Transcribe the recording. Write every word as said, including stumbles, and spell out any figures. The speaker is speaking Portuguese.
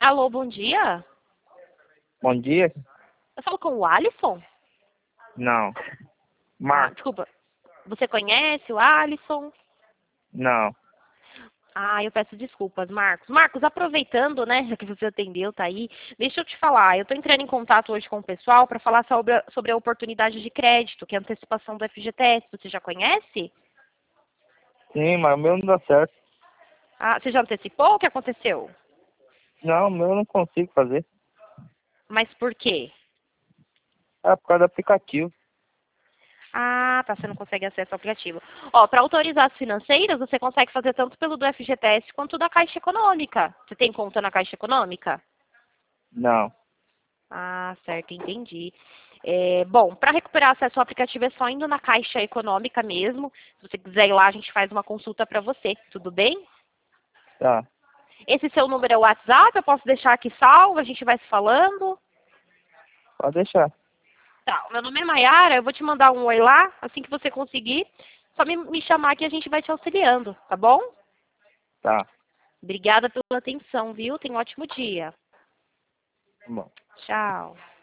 Alô, bom dia. Bom dia? Eu falo com o Alisson? Não. Ah, Marcos? desculpa. Você conhece o Alisson? Não. Ah, eu peço desculpas, Marcos. Marcos, aproveitando, né, já que você atendeu, tá aí, deixa eu te falar. Eu tô entrando em contato hoje com o pessoal para falar sobre a, sobre a oportunidade de crédito, que é a antecipação do F G T S. Você já conhece? Sim, mas o meu não dá certo. Ah, você já antecipou? O que aconteceu? Não, o meu eu não consigo fazer. Mas por quê? É por causa do aplicativo. Ah, tá, você não consegue acesso ao aplicativo. Ó, para autorizar as financeiras, você consegue fazer tanto pelo do F G T S quanto da Caixa Econômica. Você tem conta na Caixa Econômica? Não. Ah, certo, entendi. É, bom, para recuperar acesso ao aplicativo é só indo na Caixa Econômica mesmo. Se você quiser ir lá, a gente faz uma consulta para você, tudo bem? Tá. Esse seu número é o WhatsApp, eu posso deixar aqui salvo, a gente vai se falando. Pode deixar. Tá, o meu nome é Mayara, eu vou te mandar um oi lá, assim que você conseguir. Só me, me chamar que a gente vai te auxiliando, tá bom? Tá. Obrigada pela atenção, viu? Tenha um ótimo dia. Tá bom. Tchau.